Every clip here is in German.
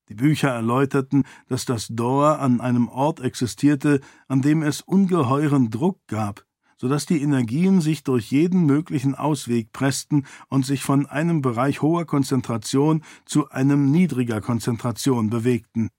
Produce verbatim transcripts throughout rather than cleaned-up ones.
Die Bücher erläuterten, dass das Dor an einem Ort existierte, an dem es ungeheuren Druck gab, so dass die Energien sich durch jeden möglichen Ausweg pressten und sich von einem Bereich hoher Konzentration zu einem niedriger Konzentration bewegten.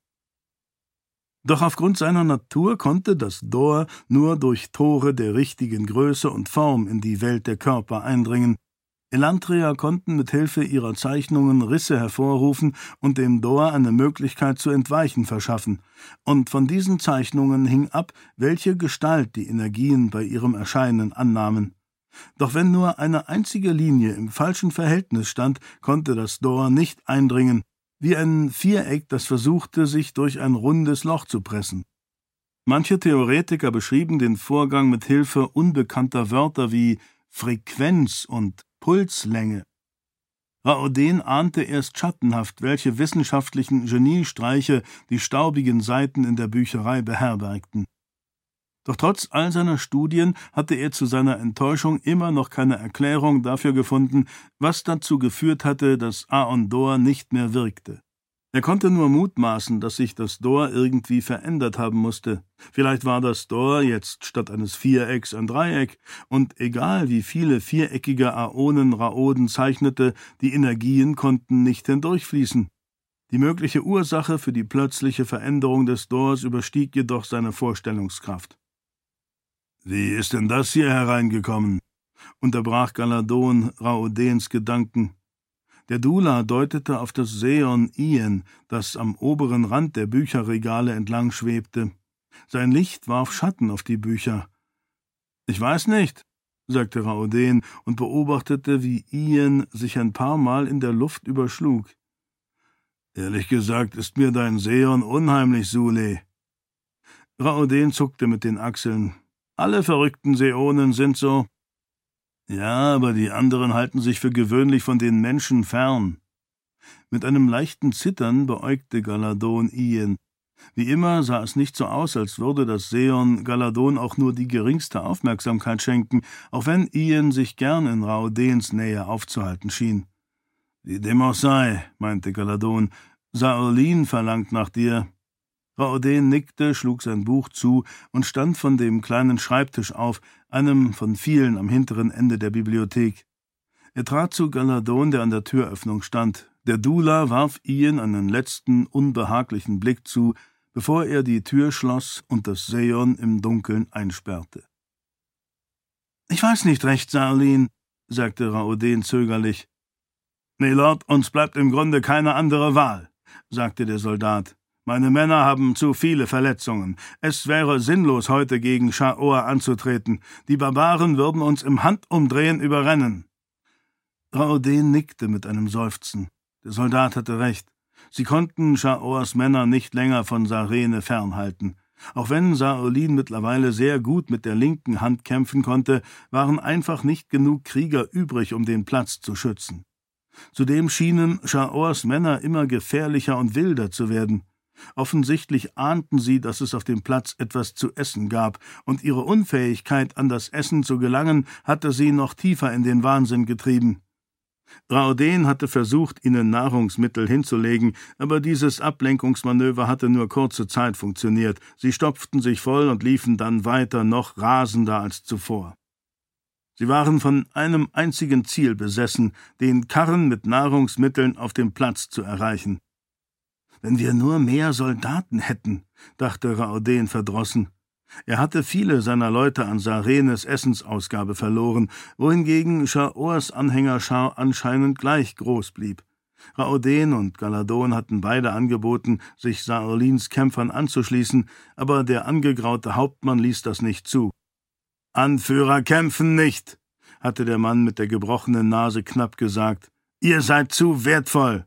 Doch aufgrund seiner Natur konnte das Dor nur durch Tore der richtigen Größe und Form in die Welt der Körper eindringen. Elantria konnten mit Hilfe ihrer Zeichnungen Risse hervorrufen und dem Dor eine Möglichkeit zu entweichen verschaffen, und von diesen Zeichnungen hing ab, welche Gestalt die Energien bei ihrem Erscheinen annahmen. Doch wenn nur eine einzige Linie im falschen Verhältnis stand, konnte das Dor nicht eindringen, wie ein Viereck, das versuchte, sich durch ein rundes Loch zu pressen. Manche Theoretiker beschrieben den Vorgang mit Hilfe unbekannter Wörter wie Frequenz und Pulslänge. Raoden ahnte erst schattenhaft, welche wissenschaftlichen Geniestreiche die staubigen Seiten in der Bücherei beherbergten. Doch trotz all seiner Studien hatte er zu seiner Enttäuschung immer noch keine Erklärung dafür gefunden, was dazu geführt hatte, dass Aon-Dor nicht mehr wirkte. Er konnte nur mutmaßen, dass sich das Dor irgendwie verändert haben musste. Vielleicht war das Dor jetzt statt eines Vierecks ein Dreieck, und egal wie viele viereckige Aonen Raoden zeichnete, die Energien konnten nicht hindurchfließen. Die mögliche Ursache für die plötzliche Veränderung des Dors überstieg jedoch seine Vorstellungskraft. »Wie ist denn das hier hereingekommen?« unterbrach Galadon Raodens Gedanken. Der Dula deutete auf das Seon Ien, das am oberen Rand der Bücherregale entlang schwebte. Sein Licht warf Schatten auf die Bücher. »Ich weiß nicht«, sagte Raoden und beobachtete, wie Ien sich ein paar Mal in der Luft überschlug. »Ehrlich gesagt ist mir dein Seon unheimlich, Sule.« Raoden zuckte mit den Achseln. »Alle verrückten Seonen sind so.« »Ja, aber die anderen halten sich für gewöhnlich von den Menschen fern.« Mit einem leichten Zittern beäugte Galadon Ien. Wie immer sah es nicht so aus, als würde das Seon Galadon auch nur die geringste Aufmerksamkeit schenken, auch wenn Ien sich gern in Raodens Nähe aufzuhalten schien. »Wie dem auch sei«, meinte Galadon, »Saorlin verlangt nach dir.« Raoden nickte, schlug sein Buch zu und stand von dem kleinen Schreibtisch auf, einem von vielen am hinteren Ende der Bibliothek. Er trat zu Galadon, der an der Türöffnung stand. Der Dula warf Ien einen letzten, unbehaglichen Blick zu, bevor er die Tür schloss und das Seon im Dunkeln einsperrte. »Ich weiß nicht recht, Saorlin«, sagte Raoden zögerlich. »Milord, uns bleibt im Grunde keine andere Wahl«, sagte der Soldat. »Meine Männer haben zu viele Verletzungen. Es wäre sinnlos, heute gegen Sha'or anzutreten. Die Barbaren würden uns im Handumdrehen überrennen.« Raoden nickte mit einem Seufzen. Der Soldat hatte recht. Sie konnten Sha'ors Männer nicht länger von Sarene fernhalten. Auch wenn Saorlin mittlerweile sehr gut mit der linken Hand kämpfen konnte, waren einfach nicht genug Krieger übrig, um den Platz zu schützen. Zudem schienen Sha'ors Männer immer gefährlicher und wilder zu werden. Offensichtlich ahnten sie, dass es auf dem Platz etwas zu essen gab, und ihre Unfähigkeit, an das Essen zu gelangen, hatte sie noch tiefer in den Wahnsinn getrieben. Raoden hatte versucht, ihnen Nahrungsmittel hinzulegen, aber dieses Ablenkungsmanöver hatte nur kurze Zeit funktioniert. Sie stopften sich voll und liefen dann weiter, noch rasender als zuvor. Sie waren von einem einzigen Ziel besessen, den Karren mit Nahrungsmitteln auf dem Platz zu erreichen. »Wenn wir nur mehr Soldaten hätten«, dachte Raoden verdrossen. Er hatte viele seiner Leute an Sarenes Essensausgabe verloren, wohingegen Sha'ors Anhängerschar anscheinend gleich groß blieb. Raoden und Galadon hatten beide angeboten, sich Saorlins Kämpfern anzuschließen, aber der angegraute Hauptmann ließ das nicht zu. »Anführer kämpfen nicht«, hatte der Mann mit der gebrochenen Nase knapp gesagt. »Ihr seid zu wertvoll.«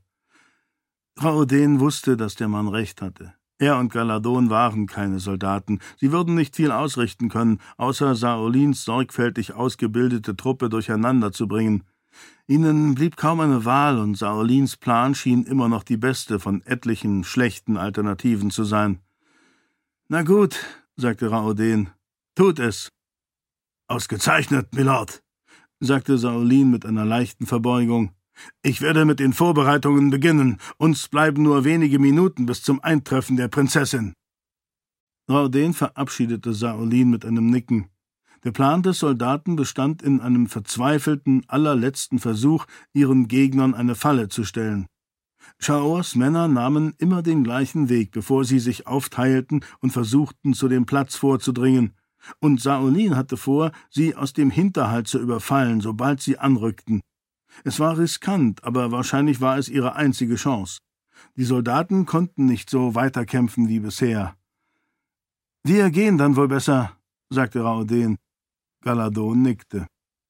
Raoden wusste, dass der Mann recht hatte. Er und Galadon waren keine Soldaten. Sie würden nicht viel ausrichten können, außer Saorlins sorgfältig ausgebildete Truppe durcheinander zu bringen. Ihnen blieb kaum eine Wahl, und Saorlins Plan schien immer noch die beste von etlichen schlechten Alternativen zu sein. »Na gut«, sagte Raoden, »tut es.« »Ausgezeichnet, Milord«, sagte Saorlin mit einer leichten Verbeugung. »Ich werde mit den Vorbereitungen beginnen. Uns bleiben nur wenige Minuten bis zum Eintreffen der Prinzessin.« Raoden verabschiedete Shaolin mit einem Nicken. Der Plan des Soldaten bestand in einem verzweifelten, allerletzten Versuch, ihren Gegnern eine Falle zu stellen. Chaors Männer nahmen immer den gleichen Weg, bevor sie sich aufteilten und versuchten, zu dem Platz vorzudringen, und Shaolin hatte vor, sie aus dem Hinterhalt zu überfallen, sobald sie anrückten. Es war riskant, aber wahrscheinlich war es ihre einzige Chance. Die Soldaten konnten nicht so weiterkämpfen wie bisher. »Wir gehen dann wohl besser«, sagte Raoden. Galadon nickte.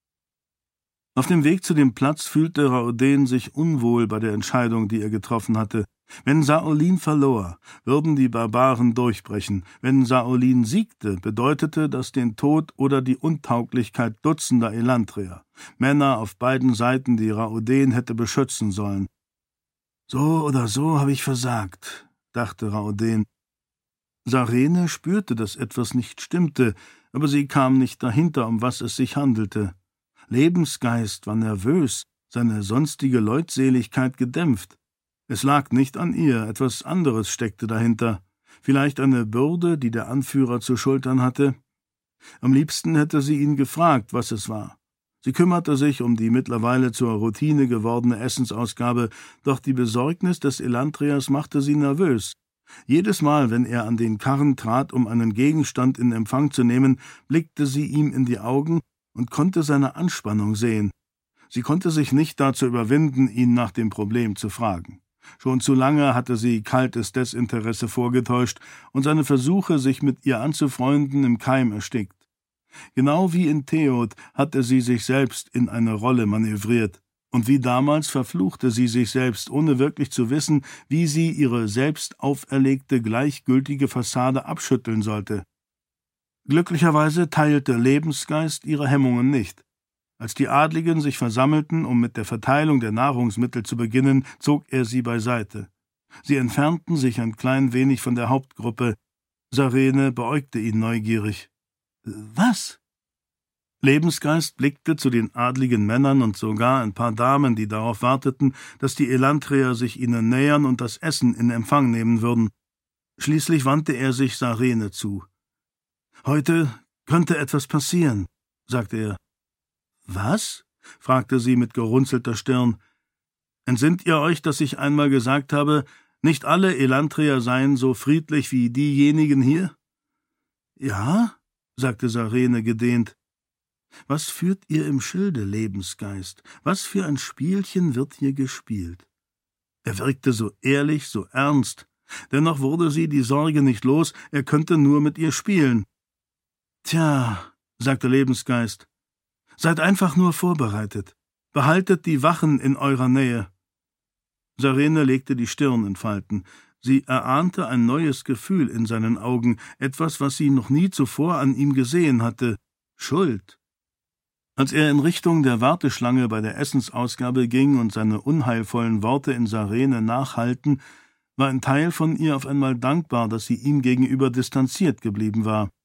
Auf dem Weg zu dem Platz fühlte Raoden sich unwohl bei der Entscheidung, die er getroffen hatte. Wenn Shaolin verlor, würden die Barbaren durchbrechen. Wenn Shaolin siegte, bedeutete das den Tod oder die Untauglichkeit Dutzender Elantria, Männer auf beiden Seiten, die Raoden hätte beschützen sollen. »So oder so habe ich versagt«, dachte Raoden. Sarene spürte, dass etwas nicht stimmte, aber sie kam nicht dahinter, um was es sich handelte. Lebensgeist war nervös, seine sonstige Leutseligkeit gedämpft. Es lag nicht an ihr, etwas anderes steckte dahinter. Vielleicht eine Bürde, die der Anführer zu schultern hatte? Am liebsten hätte sie ihn gefragt, was es war. Sie kümmerte sich um die mittlerweile zur Routine gewordene Essensausgabe, doch die Besorgnis des Elantriers machte sie nervös. Jedes Mal, wenn er an den Karren trat, um einen Gegenstand in Empfang zu nehmen, blickte sie ihm in die Augen und konnte seine Anspannung sehen. Sie konnte sich nicht dazu überwinden, ihn nach dem Problem zu fragen. Schon zu lange hatte sie kaltes Desinteresse vorgetäuscht und seine Versuche, sich mit ihr anzufreunden, im Keim erstickt. Genau wie in Theod hatte sie sich selbst in eine Rolle manövriert. Und wie damals verfluchte sie sich selbst, ohne wirklich zu wissen, wie sie ihre selbst auferlegte, gleichgültige Fassade abschütteln sollte. Glücklicherweise teilte Lebensgeist ihre Hemmungen nicht. Als die Adligen sich versammelten, um mit der Verteilung der Nahrungsmittel zu beginnen, zog er sie beiseite. Sie entfernten sich ein klein wenig von der Hauptgruppe. Sarene beäugte ihn neugierig. »Was?« Lebensgeist blickte zu den adligen Männern und sogar ein paar Damen, die darauf warteten, dass die Elantrier sich ihnen nähern und das Essen in Empfang nehmen würden. Schließlich wandte er sich Sarene zu. »Heute könnte etwas passieren«, sagte er. »Was?« fragte sie mit gerunzelter Stirn. »Entsinnt ihr euch, dass ich einmal gesagt habe, nicht alle Elantrier seien so friedlich wie diejenigen hier?« »Ja«, sagte Sarene gedehnt. »Was führt ihr im Schilde, Lebensgeist? Was für ein Spielchen wird hier gespielt?« Er wirkte so ehrlich, so ernst. Dennoch wurde sie die Sorge nicht los, er könnte nur mit ihr spielen. »Tja«, sagte Lebensgeist, »seid einfach nur vorbereitet. Behaltet die Wachen in eurer Nähe.« Sarene legte die Stirn in Falten. Sie erahnte ein neues Gefühl in seinen Augen, etwas, was sie noch nie zuvor an ihm gesehen hatte: Schuld. Als er in Richtung der Warteschlange bei der Essensausgabe ging und seine unheilvollen Worte in Sarene nachhallten, war ein Teil von ihr auf einmal dankbar, dass sie ihm gegenüber distanziert geblieben war.